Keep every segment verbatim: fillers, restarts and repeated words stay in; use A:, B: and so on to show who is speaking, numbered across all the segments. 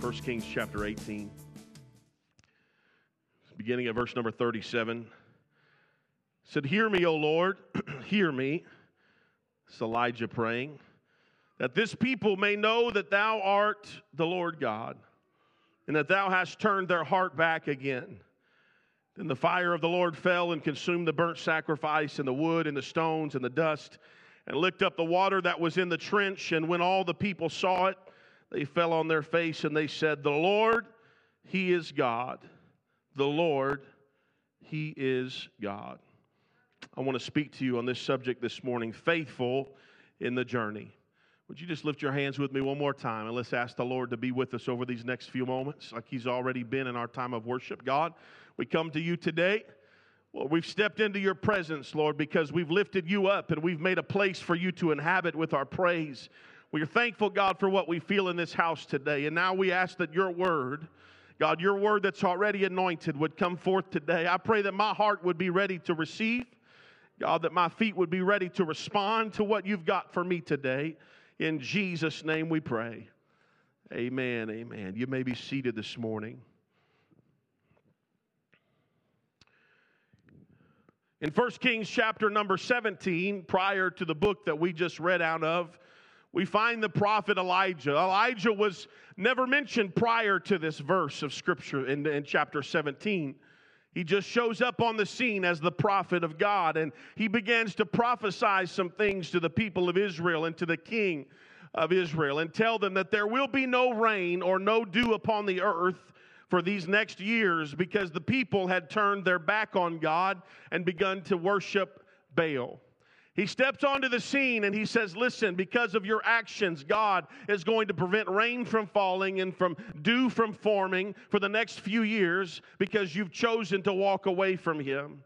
A: First Kings chapter eighteen, beginning at verse number thirty-seven. It said, "Hear me, O Lord, hear me." It's Elijah praying, "that this people may know that thou art the Lord God, and that thou hast turned their heart back again." Then the fire of the Lord fell and consumed the burnt sacrifice and the wood and the stones and the dust, and licked up the water that was in the trench. And when all the people saw it, they fell on their face, and they said, "The Lord, He is God. The Lord, He is God." I want to speak to you on this subject this morning, faithful in the journey. Would you just lift your hands with me one more time, and let's ask the Lord to be with us over these next few moments like He's already been in our time of worship. God, we come to you today. Well, we've stepped into your presence, Lord, because we've lifted you up and we've made a place for you to inhabit with our praise. We are thankful, God, for what we feel in this house today. And now we ask that your word, God, your word that's already anointed would come forth today. I pray that my heart would be ready to receive. God, that my feet would be ready to respond to what you've got for me today. In Jesus' name we pray. Amen, amen. You may be seated this morning. In First Kings chapter number seventeen, prior to the book that we just read out of, we find the prophet Elijah. Elijah was never mentioned prior to this verse of Scripture in, in chapter seventeen. He just shows up on the scene as the prophet of God, and he begins to prophesy some things to the people of Israel and to the king of Israel, and tell them that there will be no rain or no dew upon the earth for these next years, because the people had turned their back on God and begun to worship Baal. He steps onto the scene and he says, listen, because of your actions, God is going to prevent rain from falling and from dew from forming for the next few years because you've chosen to walk away from Him.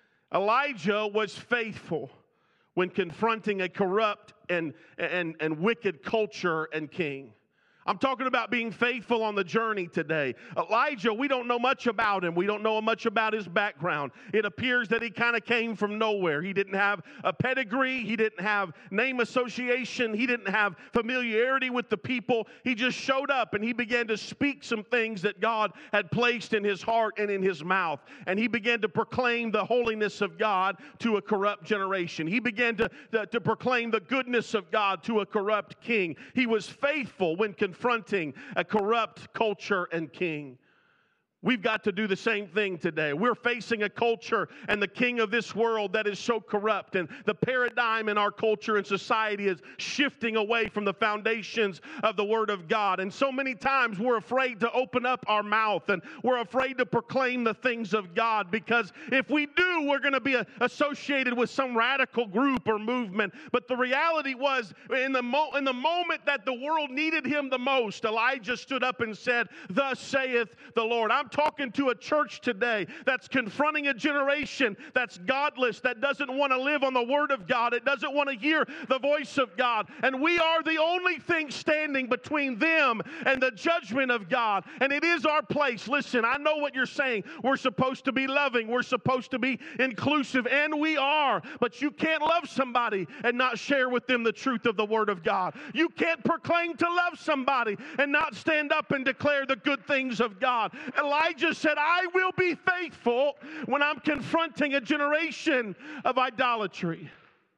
A: Elijah was faithful when confronting a corrupt and, and, and wicked culture and king. I'm talking about being faithful on the journey today. Elijah, we don't know much about him. We don't know much about his background. It appears that he kind of came from nowhere. He didn't have a pedigree. He didn't have name association. He didn't have familiarity with the people. He just showed up and he began to speak some things that God had placed in his heart and in his mouth. And he began to proclaim the holiness of God to a corrupt generation. He began to, to, to proclaim the goodness of God to a corrupt king. He was faithful when confronting a corrupt culture and king. We've got to do the same thing today. We're facing a culture and the king of this world that is so corrupt, and the paradigm in our culture and society is shifting away from the foundations of the Word of God. And so many times we're afraid to open up our mouth, and we're afraid to proclaim the things of God, because if we do, we're going to be associated with some radical group or movement. But the reality was, in the, mo- in the moment that the world needed him the most, Elijah stood up and said, "Thus saith the Lord." I'm talking to a church today that's confronting a generation that's godless, that doesn't want to live on the Word of God. It doesn't want to hear the voice of God. And we are the only thing standing between them and the judgment of God. And it is our place. Listen, I know what you're saying. We're supposed to be loving. We're supposed to be inclusive. And we are. But you can't love somebody and not share with them the truth of the Word of God. You can't proclaim to love somebody and not stand up and declare the good things of God. Elijah said, I will be faithful when I'm confronting a generation of idolatry.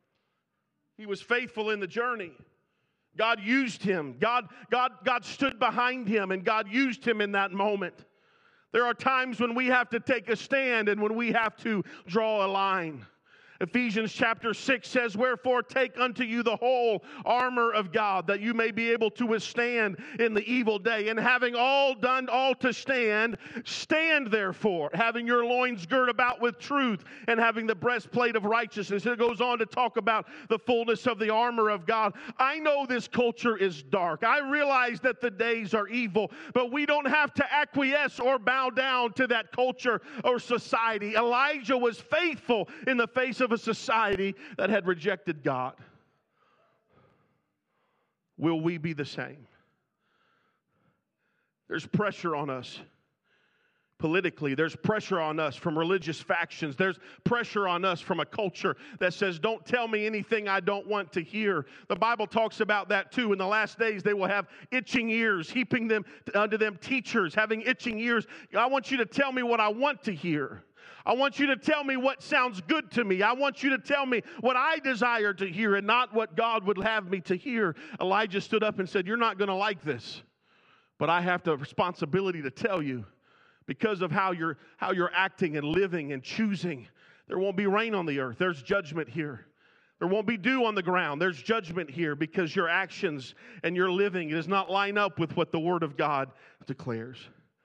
A: He was faithful in the journey. God used him. God, God, God stood behind him, and God used him in that moment. There are times when we have to take a stand and when we have to draw a line. Ephesians chapter six says, "Wherefore take unto you the whole armor of God, that you may be able to withstand in the evil day. And having all done all to stand, stand therefore, having your loins girt about with truth, and having the breastplate of righteousness." It goes on to talk about the fullness of the armor of God. I know this culture is dark. I realize that the days are evil, but we don't have to acquiesce or bow down to that culture or society. Elijah was faithful in the face of a society that had rejected God. Will we be the same? There's pressure on us. politically. There's pressure on us from religious factions. There's pressure on us from a culture that says, don't tell me anything I don't want to hear. The Bible talks about that too. In the last days, they will have itching ears, heaping them unto them teachers, having itching ears. I want you to tell me what I want to hear. I want you to tell me what sounds good to me. I want you to tell me what I desire to hear and not what God would have me to hear. Elijah stood up and said, you're not going to like this, but I have the responsibility to tell you. Because of how you're, how you're acting and living and choosing, there won't be rain on the earth. There's judgment here. There won't be dew on the ground. There's judgment here because your actions and your living does not line up with what the Word of God declares.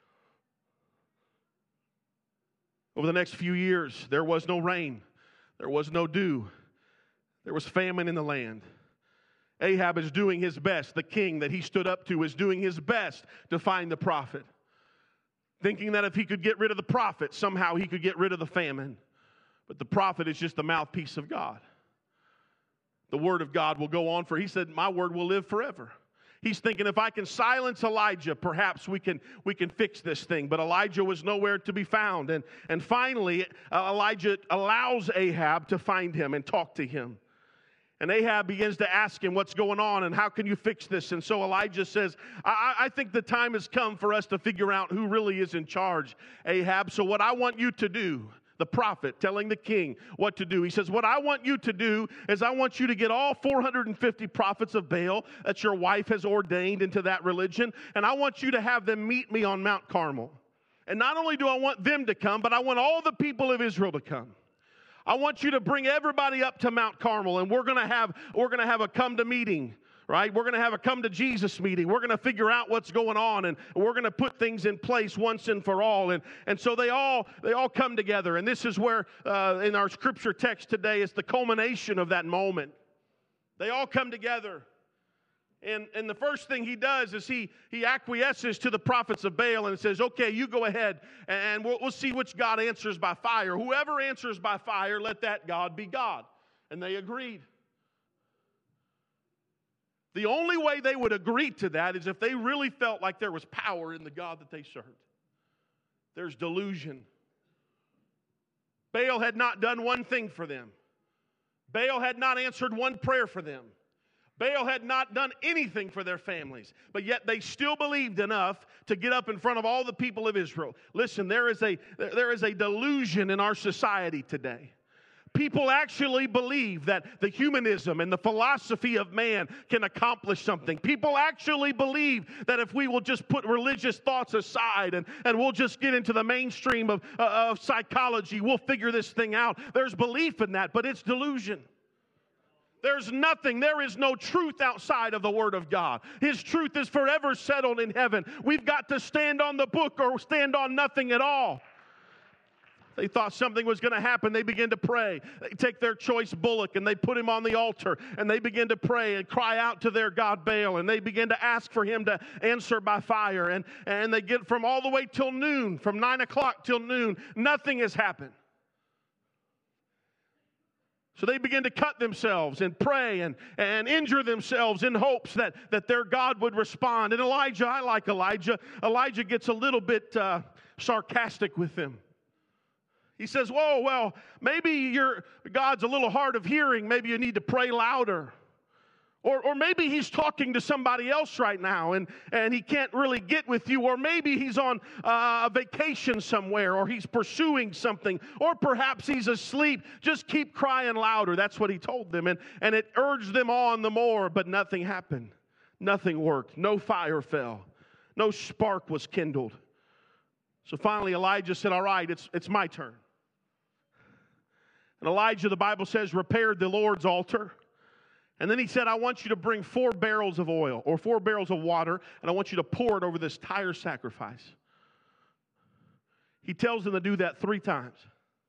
A: Over the next few years, there was no rain. There was no dew. There was famine in the land. Ahab is doing his best. The king that he stood up to is doing his best to find the prophet, thinking that if he could get rid of the prophet, somehow he could get rid of the famine. But the prophet is just the mouthpiece of God. The word of God will go on, for he said, my word will live forever. He's thinking, if I can silence Elijah, perhaps we can we can fix this thing. But Elijah was nowhere to be found. And, and finally, uh, Elijah allows Ahab to find him and talk to him. And Ahab begins to ask him what's going on and how can you fix this? And so Elijah says, I, I think the time has come for us to figure out who really is in charge, Ahab. So what I want you to do, the prophet telling the king what to do, he says, what I want you to do is I want you to get all four hundred fifty prophets of Baal that your wife has ordained into that religion, and I want you to have them meet me on Mount Carmel. And not only do I want them to come, but I want all the people of Israel to come. I want you to bring everybody up to Mount Carmel, and we're going to have we're going to have a come to meeting, right? We're going to have a come to Jesus meeting. We're going to figure out what's going on, and we're going to put things in place once and for all. And and so they all they all come together, and this is where uh, in our scripture text today is the culmination of that moment. They all come together. And, and the first thing he does is he, he acquiesces to the prophets of Baal and says, okay, you go ahead, and we'll, we'll see which God answers by fire. Whoever answers by fire, let that God be God. And they agreed. The only way they would agree to that is if they really felt like there was power in the God that they served. There's delusion. Baal had not done one thing for them. Baal had not answered one prayer for them. Baal had not done anything for their families, but yet they still believed enough to get up in front of all the people of Israel. Listen, there is a, there is a delusion in our society today. People actually believe that the humanism and the philosophy of man can accomplish something. People actually believe that if we will just put religious thoughts aside and, and we'll just get into the mainstream of, uh, of psychology, we'll figure this thing out. There's belief in that, but it's delusion. There's nothing, there is no truth outside of the Word of God. His truth is forever settled in heaven. We've got to stand on the book or stand on nothing at all. They thought something was going to happen. They began to pray. They take their choice bullock and they put him on the altar, and they begin to pray and cry out to their god Baal, and they begin to ask for him to answer by fire. And, and they get from all the way till noon, from nine o'clock till noon, nothing has happened. So they begin to cut themselves and pray and, and injure themselves in hopes that, that their God would respond. And Elijah, I like Elijah. Elijah gets a little bit uh, sarcastic with them. He says, whoa, well, maybe your God's a little hard of hearing. Maybe you need to pray louder. Or, or maybe he's talking to somebody else right now and, and he can't really get with you. Or maybe he's on uh, a vacation somewhere, or he's pursuing something. Or perhaps he's asleep. Just keep crying louder. That's what he told them. And, and it urged them on the more, but nothing happened. Nothing worked. No fire fell. No spark was kindled. So finally Elijah said, all right, it's, it's my turn. And Elijah, the Bible says, repaired the Lord's altar. And then he said, I want you to bring four barrels of oil or four barrels of water, and I want you to pour it over this entire sacrifice. He tells them to do that three times.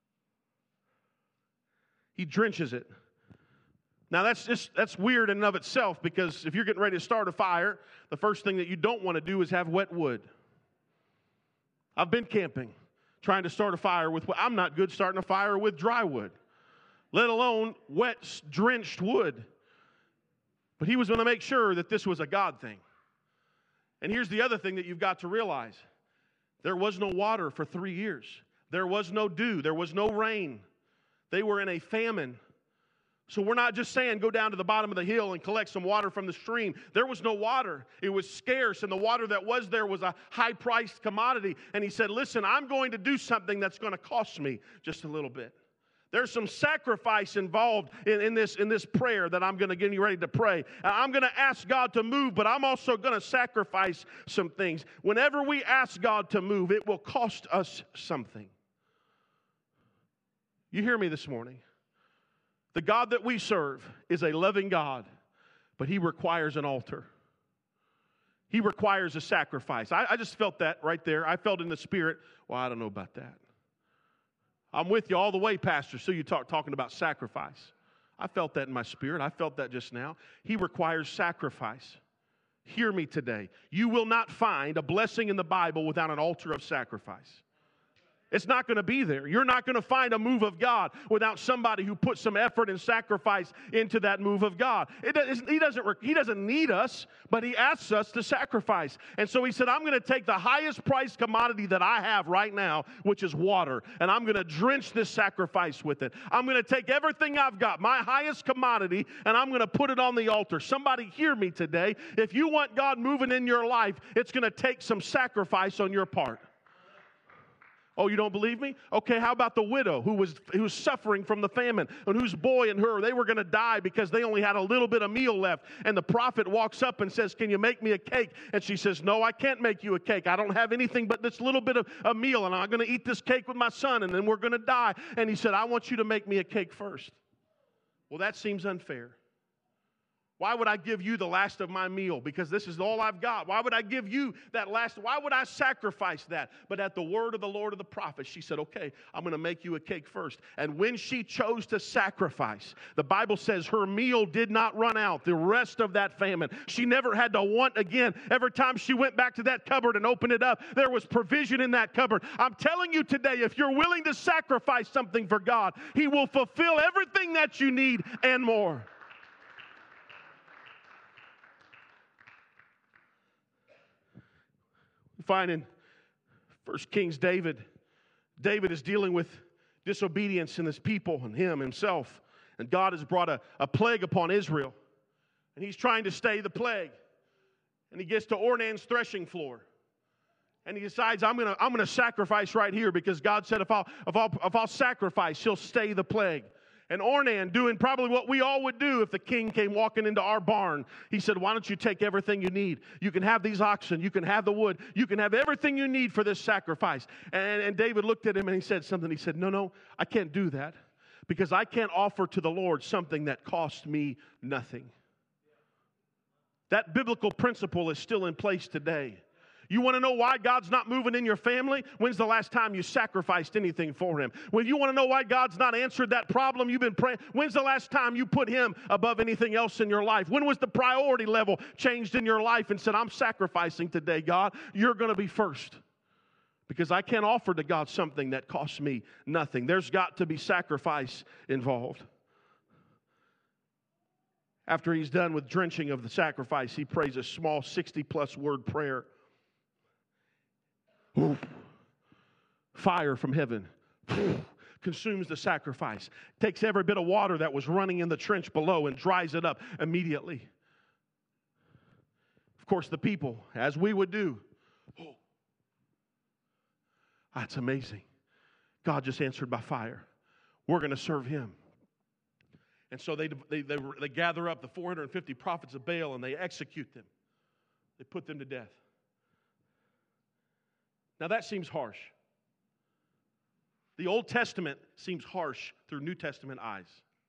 A: He drenches it. Now, that's just that's weird in and of itself, because if you're getting ready to start a fire, the first thing that you don't want to do is have wet wood. I've been camping, trying to start a fire with, I'm not good starting a fire with dry wood, let alone wet, drenched wood. But he was going to make sure that this was a God thing. And here's the other thing that you've got to realize. There was no water for three years. There was no dew. There was no rain. They were in a famine. So we're not just saying go down to the bottom of the hill and collect some water from the stream. There was no water. It was scarce, and the water that was there was a high-priced commodity. And he said, listen, I'm going to do something that's going to cost me just a little bit. There's some sacrifice involved in, in, this, in this prayer that I'm going to get you ready to pray. I'm going to ask God to move, but I'm also going to sacrifice some things. Whenever we ask God to move, it will cost us something. You hear me this morning? The God that we serve is a loving God, but He requires an altar. He requires a sacrifice. I, I just felt that right there. I felt in the Spirit, well, I don't know about that. I'm with you all the way, Pastor, so you talk talking about sacrifice. I felt that in my spirit. I felt that just now. He requires sacrifice. Hear me today. You will not find a blessing in the Bible without an altar of sacrifice. It's not going to be there. You're not going to find a move of God without somebody who puts some effort and sacrifice into that move of God. It does, he, doesn't, he doesn't need us, but He asks us to sacrifice. And so He said, I'm going to take the highest priced commodity that I have right now, which is water, and I'm going to drench this sacrifice with it. I'm going to take everything I've got, my highest commodity, and I'm going to put it on the altar. Somebody hear me today. If you want God moving in your life, it's going to take some sacrifice on your part. Oh, you don't believe me? Okay, how about the widow who was who was suffering from the famine and whose boy and her, they were going to die because they only had a little bit of meal left. And the prophet walks up and says, can you make me a cake? And she says, no, I can't make you a cake. I don't have anything but this little bit of a meal, and I'm going to eat this cake with my son, and then we're going to die. And he said, I want you to make me a cake first. Well, that seems unfair. Why would I give you the last of my meal? Because this is all I've got. Why would I give you that last? Why would I sacrifice that? But at the word of the Lord of the prophet, she said, okay, I'm going to make you a cake first. And when she chose to sacrifice, the Bible says her meal did not run out the rest of that famine. She never had to want again. Every time she went back to that cupboard and opened it up, there was provision in that cupboard. I'm telling you today, if you're willing to sacrifice something for God, He will fulfill everything that you need and more. Find in First Kings David. David is dealing with disobedience in his people and him himself. And God has brought a, a plague upon Israel. And he's trying to stay the plague. And he gets to Ornan's threshing floor. And he decides, I'm going to I'm going to sacrifice right here because God said if I'll, if, I'll, if I'll sacrifice, He'll stay the plague. And Ornan, doing probably what we all would do if the king came walking into our barn, he said, why don't you take everything you need? You can have these oxen. You can have the wood. You can have everything you need for this sacrifice. And, and David looked at him and he said something. He said, no, no, I can't do that because I can't offer to the Lord something that cost me nothing. That biblical principle is still in place today. You want to know why God's not moving in your family? When's the last time you sacrificed anything for Him? When you want to know why God's not answered that problem you've been praying, when's the last time you put Him above anything else in your life? When was the priority level changed in your life and said, I'm sacrificing today, God. You're going to be first. Because I can't offer to God something that costs me nothing. There's got to be sacrifice involved. After he's done with drenching of the sacrifice, he prays a small sixty-plus word prayer. Fire from heaven consumes the sacrifice, takes every bit of water that was running in the trench below and dries it up immediately. Of course, the people, as we would do, oh, that's amazing. God just answered by fire. We're going to serve Him. And so they, they, they, they gather up the four hundred fifty prophets of Baal and they execute them. They put them to death. Now that seems harsh. The Old Testament seems harsh through New Testament eyes.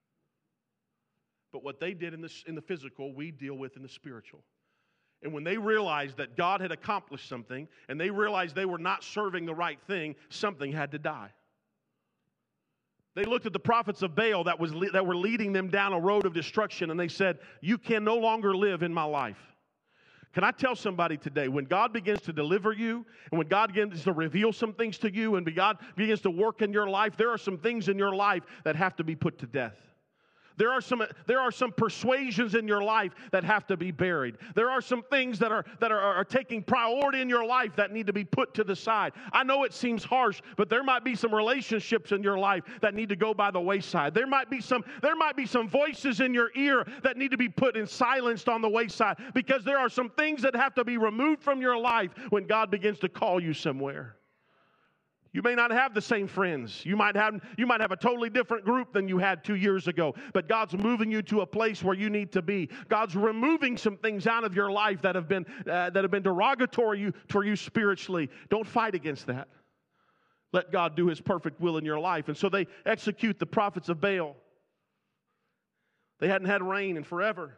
A: But what they did in, this, in the physical, we deal with in the spiritual. And when they realized that God had accomplished something, and they realized they were not serving the right thing, something had to die. They looked at the prophets of Baal that, was, that were leading them down a road of destruction, and they said, you can no longer live in my life. Can I tell somebody today, when God begins to deliver you, and when God begins to reveal some things to you, and God begins to work in your life, there are some things in your life that have to be put to death. There are some, there are some persuasions in your life that have to be buried. There are some things that are that are, are taking priority in your life that need to be put to the side. I know it seems harsh, but there might be some relationships in your life that need to go by the wayside. There might be some, there might be some voices in your ear that need to be put and silenced on the wayside, because there are some things that have to be removed from your life when God begins to call you somewhere. You may not have the same friends. You might have, you might have a totally different group than you had two years ago. But God's moving you to a place where you need to be. God's removing some things out of your life that have been uh, that have been derogatory you, for you spiritually. Don't fight against that. Let God do His perfect will in your life. And so they execute the prophets of Baal. They hadn't had rain in forever.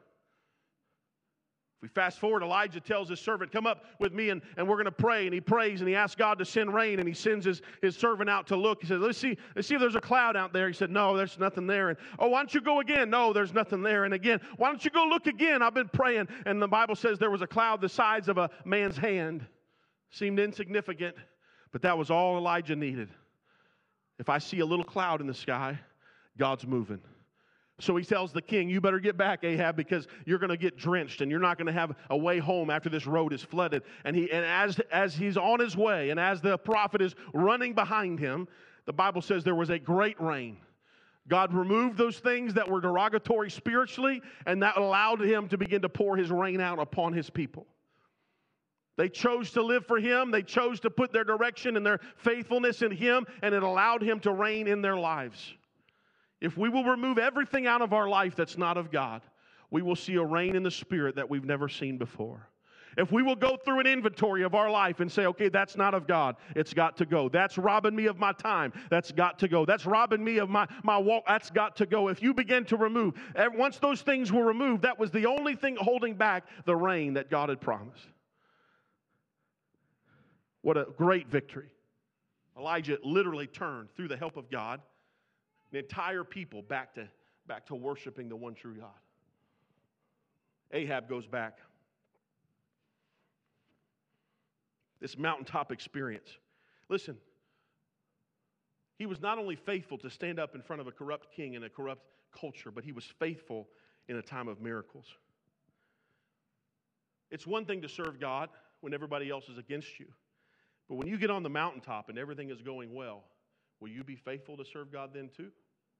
A: We fast forward, Elijah tells his servant, come up with me and, and we're going to pray. And he prays and he asks God to send rain, and he sends his, his servant out to look. He says, let's see, let's see if there's a cloud out there. He said, no, there's nothing there. And, oh, why don't you go again? No, there's nothing there. And again, why don't you go look again? I've been praying. And the Bible says there was a cloud the size of a man's hand. Seemed insignificant, but that was all Elijah needed. If I see a little cloud in the sky, God's moving. So he tells the king, you better get back, Ahab, because you're going to get drenched and you're not going to have a way home after this road is flooded. And he, and as, as he's on his way and as the prophet is running behind him, the Bible says there was a great rain. God removed those things that were derogatory spiritually, and that allowed him to begin to pour His rain out upon His people. They chose to live for Him. They chose to put their direction and their faithfulness in Him, and it allowed Him to reign in their lives. If we will remove everything out of our life that's not of God, we will see a reign in the Spirit that we've never seen before. If we will go through an inventory of our life and say, okay, that's not of God, it's got to go. That's robbing me of my time, that's got to go. That's robbing me of my, my walk, that's got to go. If you begin to remove, once those things were removed, that was the only thing holding back the rain that God had promised. What a great victory. Elijah literally turned, through the help of God, the entire people back to, back to worshiping the one true God. Ahab goes back. This mountaintop experience. Listen, he was not only faithful to stand up in front of a corrupt king and a corrupt culture, but he was faithful in a time of miracles. It's one thing to serve God when everybody else is against you. But when you get on the mountaintop and everything is going well, will you be faithful to serve God then too?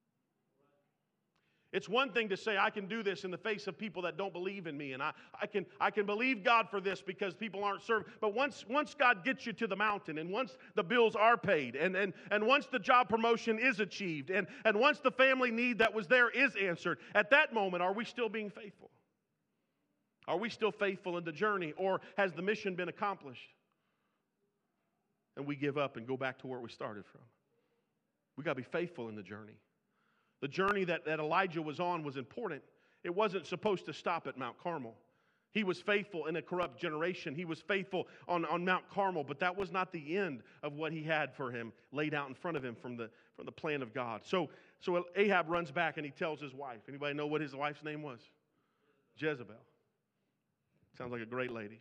A: It's one thing to say, I can do this in the face of people that don't believe in me, and I, I, can, I can believe God for this because people aren't serving. But once, once God gets you to the mountain, and once the bills are paid, and, and, and once the job promotion is achieved, and, and once the family need that was there is answered, at that moment, are we still being faithful? Are we still faithful in the journey, or has the mission been accomplished? And we give up and go back to where we started from. We got to be faithful in the journey. The journey that, that Elijah was on was important. It wasn't supposed to stop at Mount Carmel. He was faithful in a corrupt generation. He was faithful on, on Mount Carmel, but that was not the end of what he had for him laid out in front of him from the, from the plan of God. So, so Ahab runs back and he tells his wife. Anybody know what his wife's name was? Jezebel. Sounds like a great lady.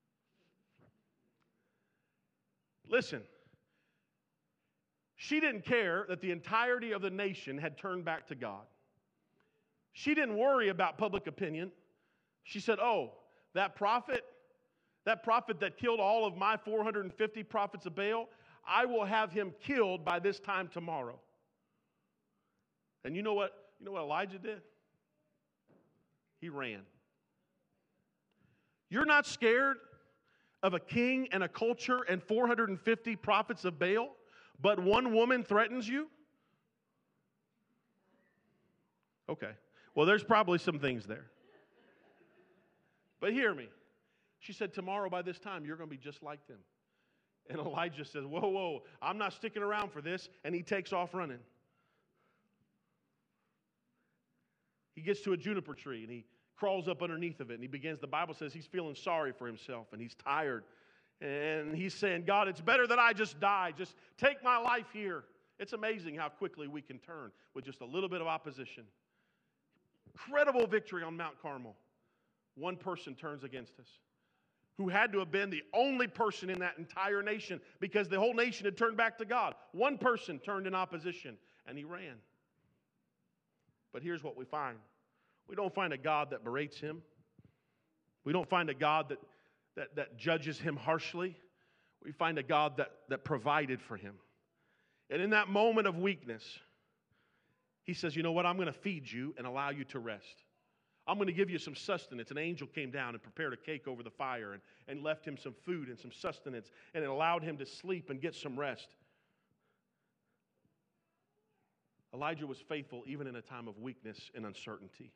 A: Listen. She didn't care that the entirety of the nation had turned back to God. She didn't worry about public opinion. She said, oh, that prophet, that prophet that killed all of my four hundred fifty prophets of Baal, I will have him killed by this time tomorrow. And you know what, you know what Elijah did? He ran. You're not scared of a king and a culture and four hundred fifty prophets of Baal? But one woman threatens you? Okay. Well, there's probably some things there. But hear me. She said, tomorrow by this time, you're going to be just like them. And Elijah says, whoa, whoa, I'm not sticking around for this. And he takes off running. He gets to a juniper tree and he crawls up underneath of it. And he begins, the Bible says he's feeling sorry for himself and he's tired. And he's saying, God, it's better that I just die. Just take my life here. It's amazing how quickly we can turn with just a little bit of opposition. Incredible victory on Mount Carmel. One person turns against us, who had to have been the only person in that entire nation because the whole nation had turned back to God. One person turned in opposition, and he ran. But here's what we find. We don't find a God that berates him. We don't find a God that, that, that judges him harshly. We find a God that, that provided for him. And in that moment of weakness, he says, you know what? I'm going to feed you and allow you to rest. I'm going to give you some sustenance. An angel came down and prepared a cake over the fire and, and left him some food and some sustenance, and it allowed him to sleep and get some rest. Elijah was faithful even in a time of weakness and uncertainty.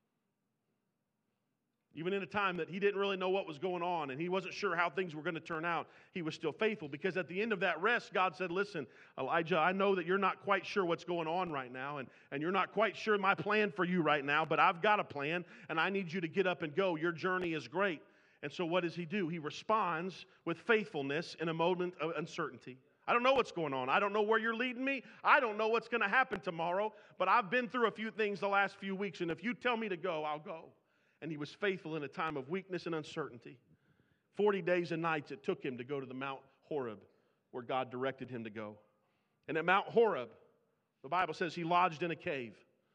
A: Even in a time that he didn't really know what was going on and he wasn't sure how things were going to turn out, he was still faithful, because at the end of that rest, God said, listen, Elijah, I know that you're not quite sure what's going on right now, and, and you're not quite sure my plan for you right now, but I've got a plan, and I need you to get up and go. Your journey is great. And so what does he do? He responds with faithfulness in a moment of uncertainty. I don't know what's going on. I don't know where you're leading me. I don't know what's going to happen tomorrow, but I've been through a few things the last few weeks, and if you tell me to go, I'll go. And he was faithful in a time of weakness and uncertainty. Forty days and nights it took him to go to the Mount Horeb, where God directed him to go. And at Mount Horeb, the Bible says he lodged in a cave.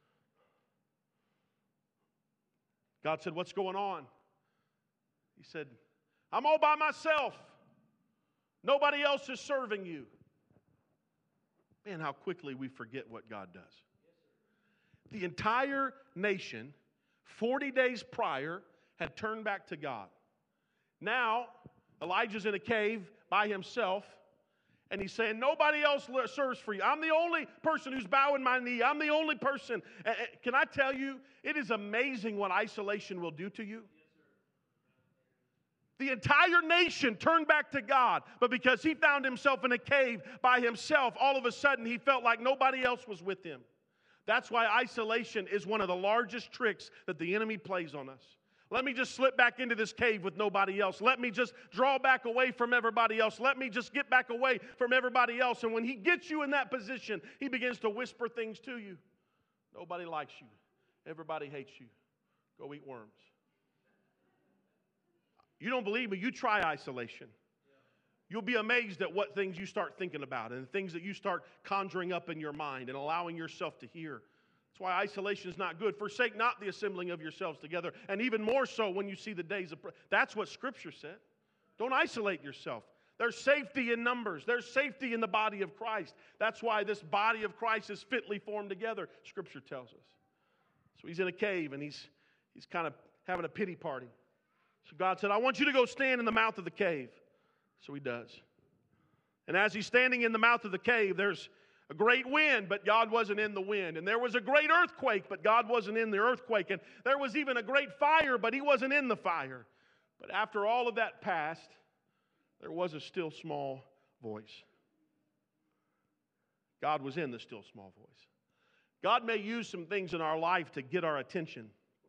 A: God said, what's going on? He said, I'm all by myself. Nobody else is serving you. Man, how quickly we forget what God does. The entire nation, forty days prior, had turned back to God. Now, Elijah's in a cave by himself, and he's saying, nobody else serves for you. I'm the only person who's bowing my knee. I'm the only person. Can I tell you, it is amazing what isolation will do to you. The entire nation turned back to God, but because he found himself in a cave by himself, all of a sudden he felt like nobody else was with him. That's why isolation is one of the largest tricks that the enemy plays on us. Let me just slip back into this cave with nobody else. Let me just draw back away from everybody else. Let me just get back away from everybody else. And when he gets you in that position, he begins to whisper things to you. Nobody likes you. Everybody hates you. Go eat worms. You don't believe me? You try isolation. You'll be amazed at what things you start thinking about and things that you start conjuring up in your mind and allowing yourself to hear. That's why isolation is not good. Forsake not the assembling of yourselves together, and even more so when you see the days of prayer. That's what Scripture said. Don't isolate yourself. There's safety in numbers. There's safety in the body of Christ. That's why this body of Christ is fitly formed together, Scripture tells us. So he's in a cave, and he's, he's kind of having a pity party. So God said, I want you to go stand in the mouth of the cave. So he does. And as he's standing in the mouth of the cave, there's a great wind, but God wasn't in the wind. And there was a great earthquake, but God wasn't in the earthquake. And there was even a great fire, but he wasn't in the fire. But after all of that passed, there was a still small voice. God was in the still small voice. God may use some things in our life to get our attention,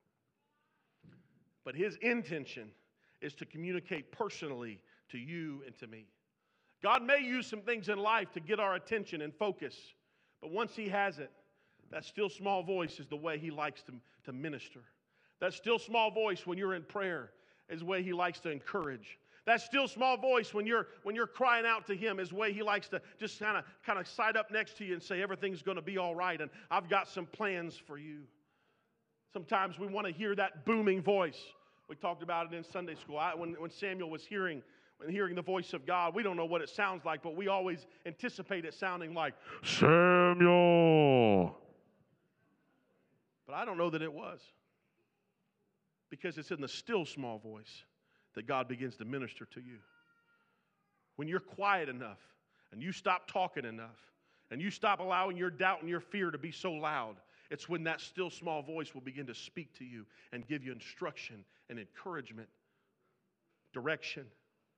A: but his intention is to communicate personally to you and to me. God may use some things in life to get our attention and focus, but once he has it, that still small voice is the way he likes to, to minister. That still small voice when you're in prayer is the way he likes to encourage. That still small voice when you're when you're crying out to him is the way he likes to just kind of kind of side up next to you and say everything's going to be all right and I've got some plans for you. Sometimes we want to hear that booming voice. We talked about it in Sunday school. I, when, when Samuel was hearing, when hearing the voice of God, we don't know what it sounds like, but we always anticipate it sounding like, Samuel. But I don't know that it was. Because it's in the still small voice that God begins to minister to you. When you're quiet enough, and you stop talking enough, and you stop allowing your doubt and your fear to be so loud, it's when that still small voice will begin to speak to you and give you instruction and encouragement, direction.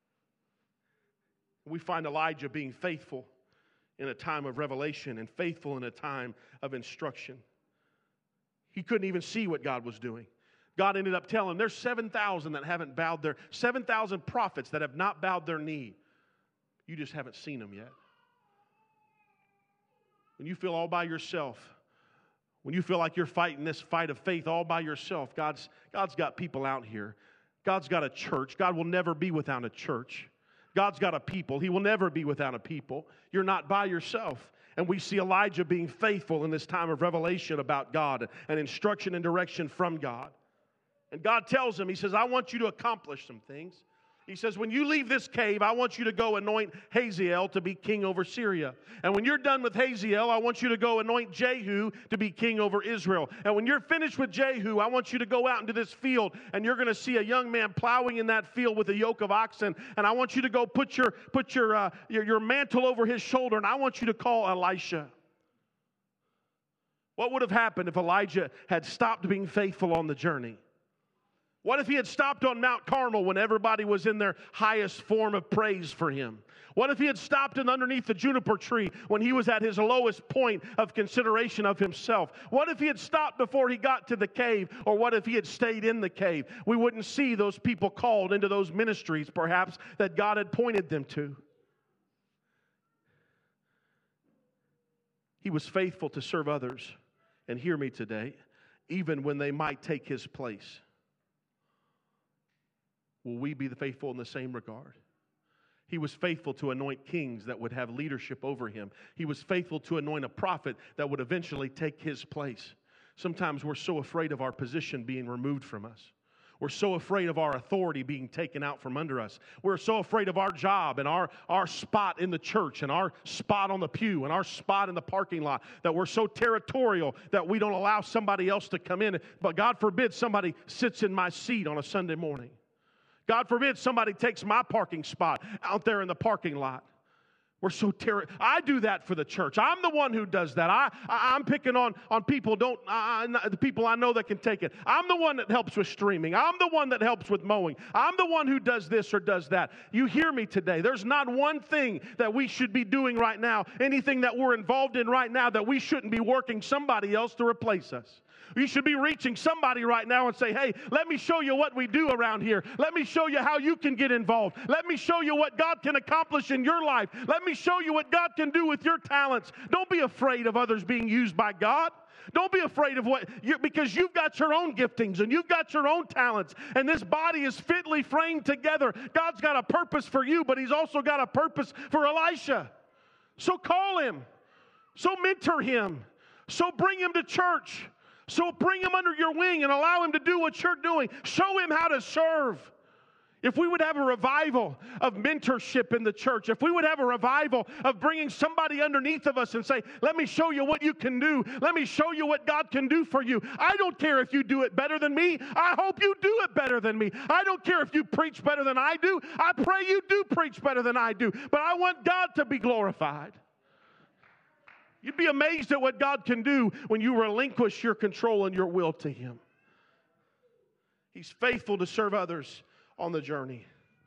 A: We find Elijah being faithful in a time of revelation and faithful in a time of instruction. He couldn't even see what God was doing. God ended up telling him, there's seven thousand that haven't bowed their, seven thousand prophets that have not bowed their knee. You just haven't seen them yet. When you feel all by yourself, when you feel like you're fighting this fight of faith all by yourself, God's, God's got people out here. God's got a church. God will never be without a church. God's got a people. He will never be without a people. You're not by yourself. And we see Elijah being faithful in this time of revelation about God and instruction and direction from God. And God tells him, he says, I want you to accomplish some things. He says, when you leave this cave, I want you to go anoint Hazael to be king over Syria. And when you're done with Hazael, I want you to go anoint Jehu to be king over Israel. And when you're finished with Jehu, I want you to go out into this field, and you're going to see a young man plowing in that field with a yoke of oxen. And I want you to go put your, put your, uh, your, your mantle over his shoulder, and I want you to call Elisha. What would have happened if Elijah had stopped being faithful on the journey? What if he had stopped on Mount Carmel when everybody was in their highest form of praise for him? What if he had stopped in underneath the juniper tree when he was at his lowest point of consideration of himself? What if he had stopped before he got to the cave? Or what if he had stayed in the cave? We wouldn't see those people called into those ministries, perhaps, that God had pointed them to. He was faithful to serve others, and hear me today, even when they might take his place. Will we be faithful in the same regard? He was faithful to anoint kings that would have leadership over him. He was faithful to anoint a prophet that would eventually take his place. Sometimes we're so afraid of our position being removed from us. We're so afraid of our authority being taken out from under us. We're so afraid of our job and our, our spot in the church and our spot on the pew and our spot in the parking lot that we're so territorial that we don't allow somebody else to come in. But God forbid somebody sits in my seat on a Sunday morning. God forbid somebody takes my parking spot out there in the parking lot. We're so terrible. I do that for the church. I'm the one who does that. I, I, I'm picking on, on people, don't, I, I, the people I know that can take it. I'm the one that helps with streaming. I'm the one that helps with mowing. I'm the one who does this or does that. You hear me today. There's not one thing that we should be doing right now, anything that we're involved in right now that we shouldn't be working somebody else to replace us. You should be reaching somebody right now and say, hey, let me show you what we do around here. Let me show you how you can get involved. Let me show you what God can accomplish in your life. Let me show you what God can do with your talents. Don't be afraid of others being used by God. Don't be afraid of what, you, because you've got your own giftings and you've got your own talents. And this body is fitly framed together. God's got a purpose for you, but He's also got a purpose for Elisha. So call him. So mentor him. So bring him to church. So bring him under your wing and allow him to do what you're doing. Show him how to serve. If we would have a revival of mentorship in the church, if we would have a revival of bringing somebody underneath of us and say, let me show you what you can do. Let me show you what God can do for you. I don't care if you do it better than me. I hope you do it better than me. I don't care if you preach better than I do. I pray you do preach better than I do. But I want God to be glorified. You'd be amazed at what God can do when you relinquish your control and your will to Him. He's faithful to serve others on the journey.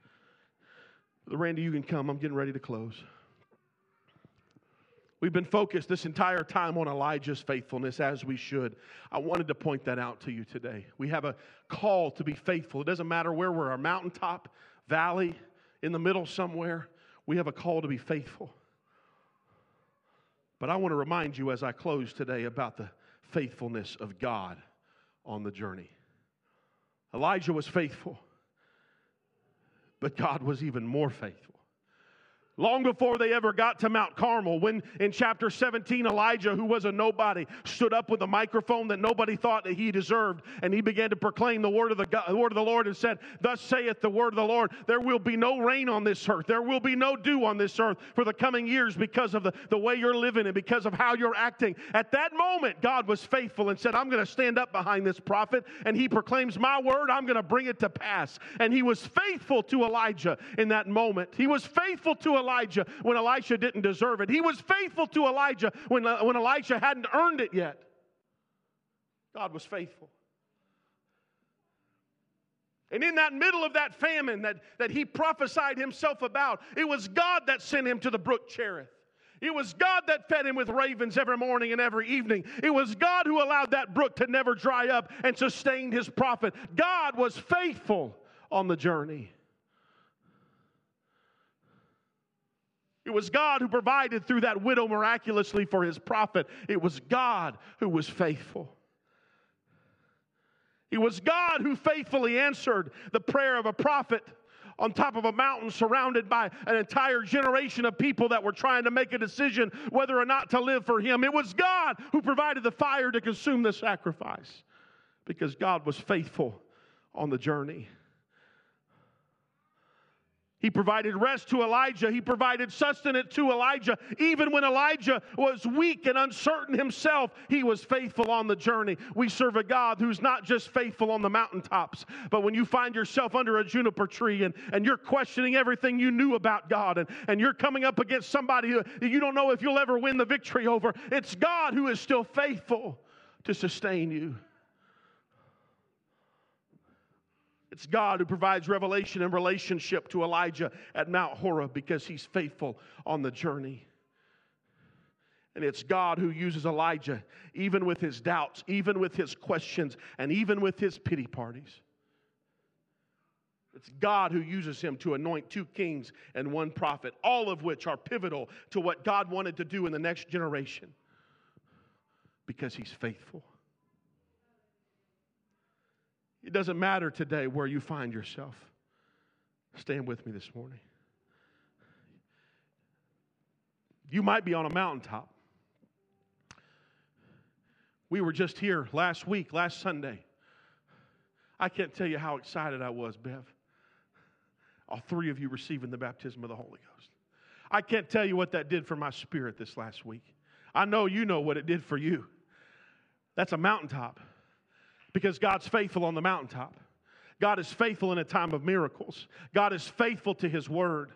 A: Brother Randy, you can come. I'm getting ready to close. We've been focused this entire time on Elijah's faithfulness, as we should. I wanted to point that out to you today. We have a call to be faithful. It doesn't matter where we're, a mountaintop, valley, in the middle somewhere. We have a call to be faithful. But I want to remind you as I close today about the faithfulness of God on the journey. Elijah was faithful, but God was even more faithful. Long before they ever got to Mount Carmel, when in chapter seventeen, Elijah, who was a nobody, stood up with a microphone that nobody thought that he deserved, and he began to proclaim the word of the, God, the word of the Lord and said, thus saith the word of the Lord, there will be no rain on this earth. There will be no dew on this earth for the coming years because of the, the way you're living and because of how you're acting. At that moment, God was faithful and said, I'm going to stand up behind this prophet, and he proclaims my word. I'm going to bring it to pass. And he was faithful to Elijah in that moment. He was faithful to Elijah. Elijah when Elisha didn't deserve it. He was faithful to Elijah when, uh, when Elisha hadn't earned it yet. God was faithful. And in that middle of that famine that, that he prophesied himself about, it was God that sent him to the brook Cherith. It was God that fed him with ravens every morning and every evening. It was God who allowed that brook to never dry up and sustained his prophet. God was faithful on the journey. It was God who provided through that widow miraculously for his prophet. It was God who was faithful. It was God who faithfully answered the prayer of a prophet on top of a mountain surrounded by an entire generation of people that were trying to make a decision whether or not to live for him. It was God who provided the fire to consume the sacrifice because God was faithful on the journey. He provided rest to Elijah. He provided sustenance to Elijah. Even when Elijah was weak and uncertain himself, he was faithful on the journey. We serve a God who's not just faithful on the mountaintops, but when you find yourself under a juniper tree and, and you're questioning everything you knew about God, and, and you're coming up against somebody who you don't know if you'll ever win the victory over, it's God who is still faithful to sustain you. It's God who provides revelation and relationship to Elijah at Mount Horeb because he's faithful on the journey. And it's God who uses Elijah even with his doubts, even with his questions, and even with his pity parties. It's God who uses him to anoint two kings and one prophet, all of which are pivotal to what God wanted to do in the next generation because he's faithful. It doesn't matter today where you find yourself. Stand with me this morning. You might be on a mountaintop. We were just here last week, last Sunday. I can't tell you how excited I was, Bev. All three of you receiving the baptism of the Holy Ghost. I can't tell you what that did for my spirit this last week. I know you know what it did for you. That's a mountaintop. Because God's faithful on the mountaintop. God is faithful in a time of miracles. God is faithful to his word.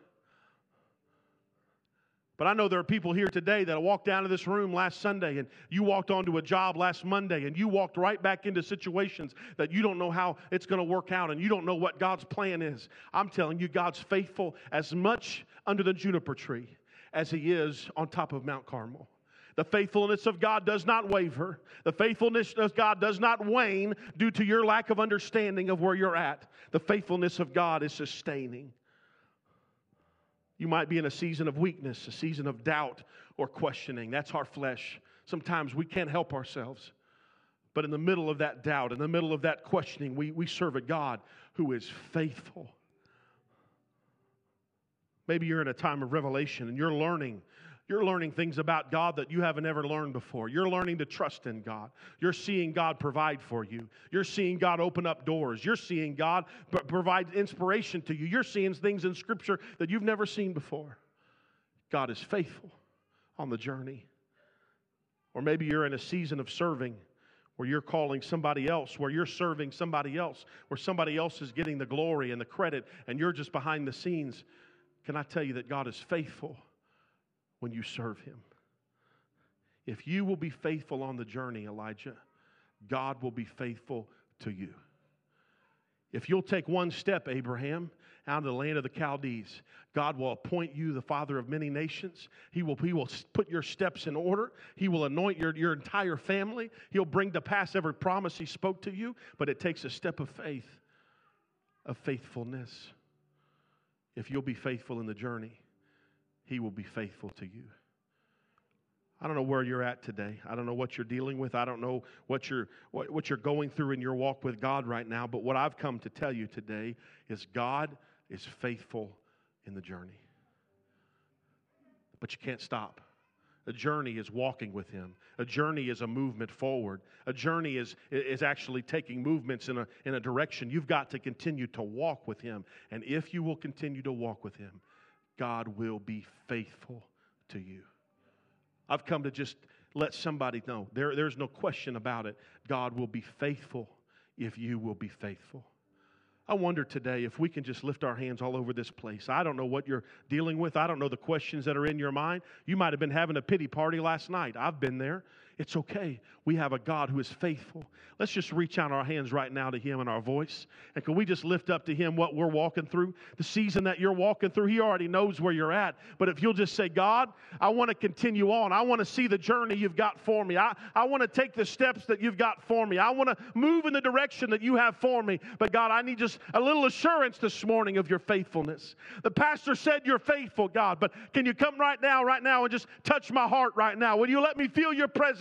A: But I know there are people here today that walked down to this room last Sunday, and you walked onto a job last Monday, and you walked right back into situations that you don't know how it's going to work out, and you don't know what God's plan is. I'm telling you, God's faithful as much under the juniper tree as he is on top of Mount Carmel. The faithfulness of God does not waver. The faithfulness of God does not wane due to your lack of understanding of where you're at. The faithfulness of God is sustaining. You might be in a season of weakness, a season of doubt or questioning. That's our flesh. Sometimes we can't help ourselves. But in the middle of that doubt, in the middle of that questioning, we, we serve a God who is faithful. Maybe you're in a time of revelation and you're learning You're learning things about God that you haven't ever learned before. You're learning to trust in God. You're seeing God provide for you. You're seeing God open up doors. You're seeing God provide inspiration to you. You're seeing things in Scripture that you've never seen before. God is faithful on the journey. Or maybe you're in a season of serving where you're calling somebody else, where you're serving somebody else, where somebody else is getting the glory and the credit, and you're just behind the scenes. Can I tell you that God is faithful when you serve him? If you will be faithful on the journey, Elijah, God will be faithful to you. If you'll take one step, Abraham, out of the land of the Chaldees, God will appoint you the father of many nations. He will, he will put your steps in order. He will anoint your, your entire family. He'll bring to pass every promise he spoke to you, but it takes a step of faith, of faithfulness. If you'll be faithful in the journey, he will be faithful to you. I don't know where you're at today. I don't know what you're dealing with. I don't know what you're what, what you're going through in your walk with God right now. But what I've come to tell you today is God is faithful in the journey. But you can't stop. A journey is walking with him. A journey is a movement forward. A journey is, is actually taking movements in a, in a direction. You've got to continue to walk with him. And if you will continue to walk with him, God will be faithful to you. I've come to just let somebody know. There, there's no question about it. God will be faithful if you will be faithful. I wonder today if we can just lift our hands all over this place. I don't know what you're dealing with. I don't know the questions that are in your mind. You might have been having a pity party last night. I've been there. It's okay. We have a God who is faithful. Let's just reach out our hands right now to him in our voice. And can we just lift up to him what we're walking through? The season that you're walking through, he already knows where you're at. But if you'll just say, God, I want to continue on. I want to see the journey you've got for me. I, I want to take the steps that you've got for me. I want to move in the direction that you have for me. But God, I need just a little assurance this morning of your faithfulness. The pastor said you're faithful, God. But can you come right now, right now, and just touch my heart right now? Will you let me feel your presence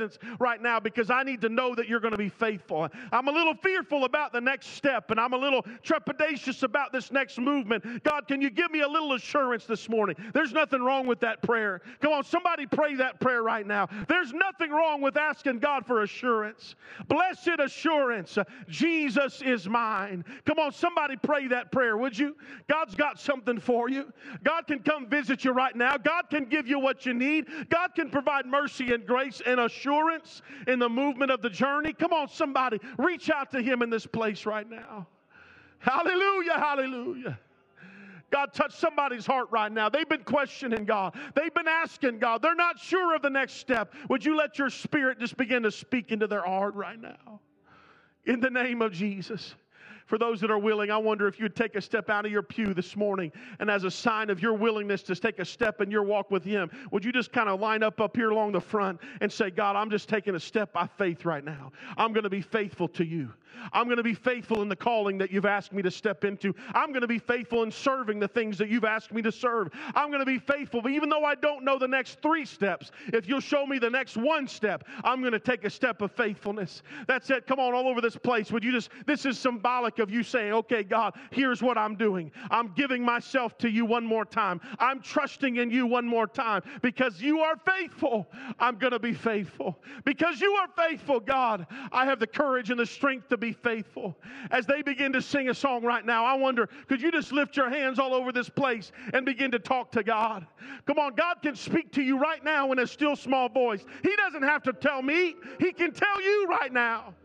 A: presence right now because I need to know that you're going to be faithful. I'm a little fearful about the next step, and I'm a little trepidatious about this next movement. God, can you give me a little assurance this morning? There's nothing wrong with that prayer. Come on, somebody pray that prayer right now. There's nothing wrong with asking God for assurance. Blessed assurance, Jesus is mine. Come on, somebody pray that prayer, would you? God's got something for you. God can come visit you right now. God can give you what you need. God can provide mercy and grace and assurance in the movement of the journey. Come on, somebody, reach out to Him in this place right now. Hallelujah, hallelujah. God, touch somebody's heart right now. They've been questioning God. They've been asking God. They're not sure of the next step. Would you let your Spirit just begin to speak into their heart right now? In the name of Jesus. For those that are willing, I wonder if you'd take a step out of your pew this morning, and as a sign of your willingness to take a step in your walk with Him, would you just kind of line up up here along the front and say, God, I'm just taking a step by faith right now. I'm going to be faithful to you. I'm going to be faithful in the calling that you've asked me to step into. I'm going to be faithful in serving the things that you've asked me to serve. I'm going to be faithful, but even though I don't know the next three steps, if you'll show me the next one step, I'm going to take a step of faithfulness. That's it. Come on, all over this place. Would you just, this is symbolic of you saying, okay, God, here's what I'm doing. I'm giving myself to you one more time. I'm trusting in you one more time. Because you are faithful, I'm going to be faithful. Because you are faithful, God, I have the courage and the strength to be faithful. As they begin to sing a song right now, I wonder, could you just lift your hands all over this place and begin to talk to God? Come on, God can speak to you right now in a still small voice. He doesn't have to tell me. He can tell you right now.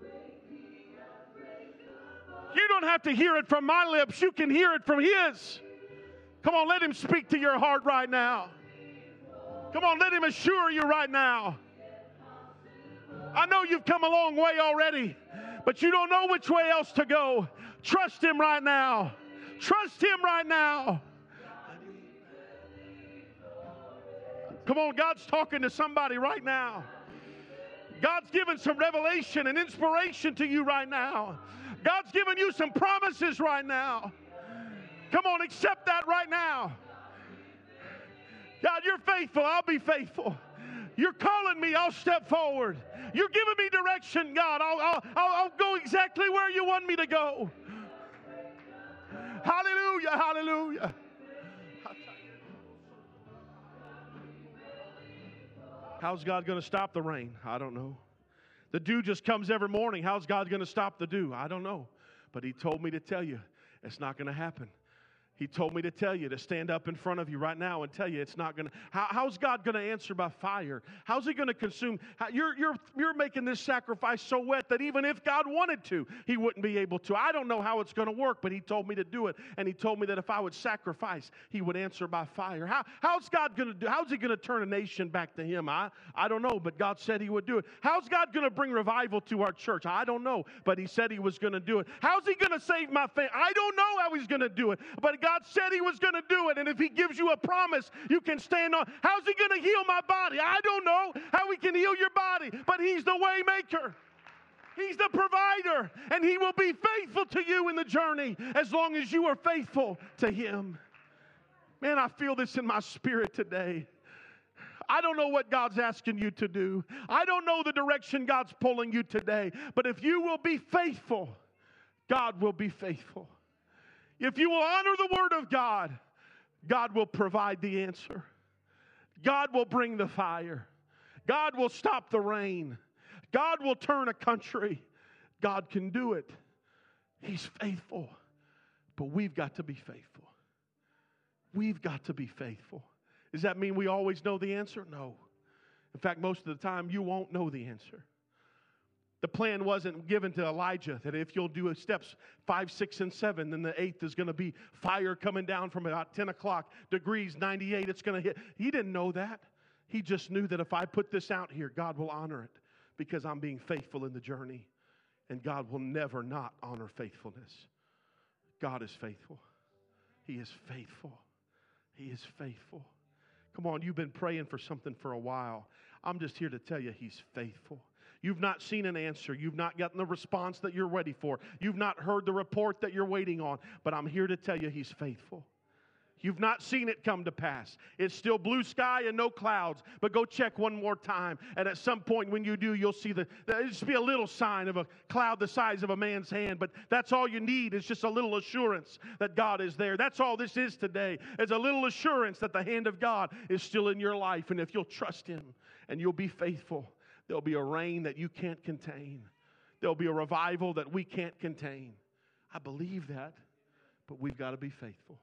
A: You don't have to hear it from my lips. You can hear it from His. Come on, let Him speak to your heart right now. Come on, let Him assure you right now. I know you've come a long way already, but you don't know which way else to go. Trust Him right now. Trust Him right now. Come on, God's talking to somebody right now. God's giving some revelation and inspiration to you right now. God's giving you some promises right now. Come on, accept that right now. God, you're faithful. I'll be faithful. You're calling me. I'll step forward. You're giving me direction, God. I'll, I'll, I'll, I'll go exactly where you want me to go. Hallelujah, hallelujah. How's God going to stop the rain? I don't know. The dew just comes every morning. How's God going to stop the dew? I don't know. But He told me to tell you it's not going to happen. He told me to tell you to stand up in front of you right now and tell you it's not going to. How, how's God going to answer by fire? How's He going to consume? How, you're, you're, you're making this sacrifice so wet that even if God wanted to, He wouldn't be able to. I don't know how it's going to work, but He told me to do it. And He told me that if I would sacrifice, He would answer by fire. How, how's God going to do? How's He going to turn a nation back to Him? I, I don't know, but God said He would do it. How's God going to bring revival to our church? I don't know, but He said He was going to do it. How's He going to save my family? I don't know how He's going to do it, but God said He was going to do it, and if He gives you a promise, you can stand on. How's He going to heal my body? I don't know how He can heal your body, but He's the way maker. He's the provider, and He will be faithful to you in the journey as long as you are faithful to Him. Man, I feel this in my spirit today. I don't know what God's asking you to do. I don't know the direction God's pulling you today, but if you will be faithful, God will be faithful. If you will honor the Word of God, God will provide the answer. God will bring the fire. God will stop the rain. God will turn a country. God can do it. He's faithful. But we've got to be faithful. We've got to be faithful. Does that mean we always know the answer? No. In fact, most of the time, you won't know the answer. The plan wasn't given to Elijah that if you'll do steps five, six, and seven, then the eighth is going to be fire coming down from about ten o'clock degrees, ninety-eight, it's going to hit. He didn't know that. He just knew that if I put this out here, God will honor it because I'm being faithful in the journey. And God will never not honor faithfulness. God is faithful. He is faithful. He is faithful. Come on, you've been praying for something for a while. I'm just here to tell you He's faithful. You've not seen an answer. You've not gotten the response that you're ready for. You've not heard the report that you're waiting on. But I'm here to tell you He's faithful. You've not seen it come to pass. It's still blue sky and no clouds. But go check one more time. And at some point when you do, you'll see the, there'll just be a little sign of a cloud the size of a man's hand. But that's all you need is just a little assurance that God is there. That's all this is today. It's a little assurance that the hand of God is still in your life. And if you'll trust Him and you'll be faithful, there'll be a rain that you can't contain. There'll be a revival that we can't contain. I believe that, but we've got to be faithful.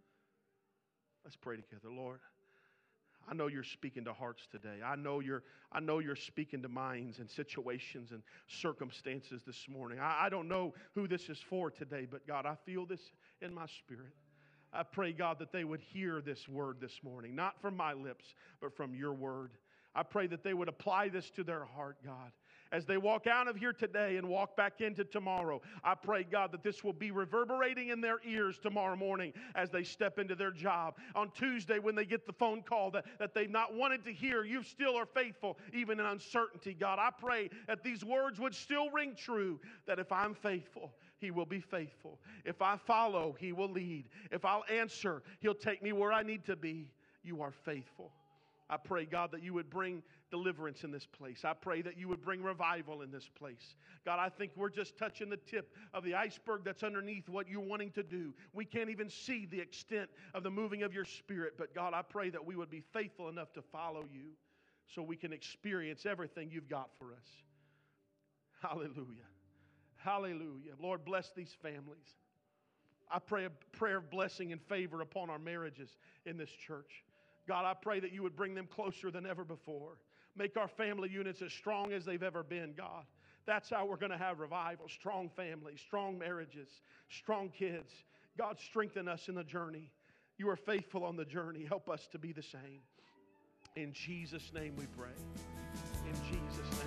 A: Let's pray together. Lord, I know you're speaking to hearts today. I know you're, I know you're speaking to minds and situations and circumstances this morning. I, I don't know who this is for today, but God, I feel this in my spirit. I pray, God, that they would hear this word this morning, not from my lips, but from your word. I pray that they would apply this to their heart, God. As they walk out of here today and walk back into tomorrow, I pray, God, that this will be reverberating in their ears tomorrow morning as they step into their job. On Tuesday, when they get the phone call that, that they've not wanted to hear, you still are faithful, even in uncertainty, God. I pray that these words would still ring true, that if I'm faithful, He will be faithful. If I follow, He will lead. If I'll answer, He'll take me where I need to be. You are faithful. I pray, God, that you would bring deliverance in this place. I pray that you would bring revival in this place. God, I think we're just touching the tip of the iceberg that's underneath what you're wanting to do. We can't even see the extent of the moving of your Spirit. But God, I pray that we would be faithful enough to follow you so we can experience everything you've got for us. Hallelujah. Hallelujah. Lord, bless these families. I pray a prayer of blessing and favor upon our marriages in this church. God, I pray that you would bring them closer than ever before. Make our family units as strong as they've ever been, God. That's how we're going to have revival. Strong families, strong marriages, strong kids. God, strengthen us in the journey. You are faithful on the journey. Help us to be the same. In Jesus' name we pray. In Jesus' name.